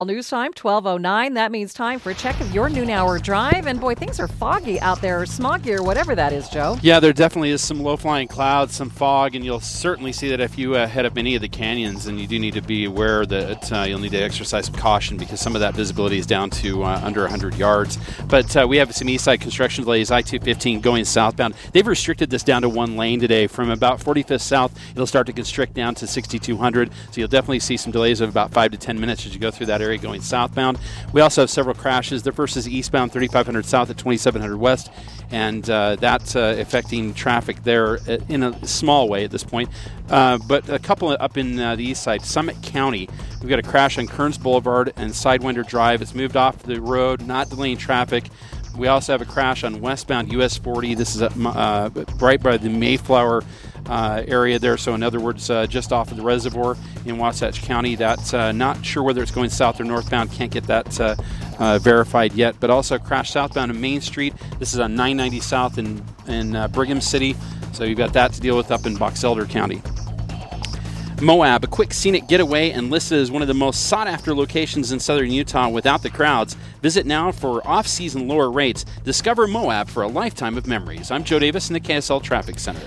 News time, 12:09. That means time for a check of your noon hour drive. And boy, things are foggy out there, or smoggy, or whatever that is, Joe. Yeah, there definitely is some low-flying clouds, some fog, and you'll certainly see that if you head up any of the canyons, and you do need to be aware that you'll need to exercise some caution because some of that visibility is down to under 100 yards. But we have some east side construction delays, I-215 going southbound. They've restricted this down to one lane today. From about 45th south, it'll start to constrict down to 6200. So you'll definitely see some delays of about 5 to 10 minutes as you go through that area going southbound. We also have several crashes. The first is eastbound 3500 south at 2700 west, and that's affecting traffic there in a small way at this point. But a couple up in the east side, Summit County, we've got a crash on Kearns Boulevard and Sidewinder Drive. It's moved off the road, not delaying traffic. We also have a crash on westbound US 40. This is right by the Mayflower area there, so in other words, just off of the reservoir in Wasatch County. That's not sure whether it's going south or northbound. Can't get that verified yet. But also a crash southbound on Main Street. This is on 990 South in Brigham City. So you've got that to deal with up in Box Elder County. Moab, a quick scenic getaway and listed as one of the most sought-after locations in southern Utah without the crowds. Visit now for off-season lower rates. Discover Moab for a lifetime of memories. I'm Joe Davis in the KSL Traffic Center.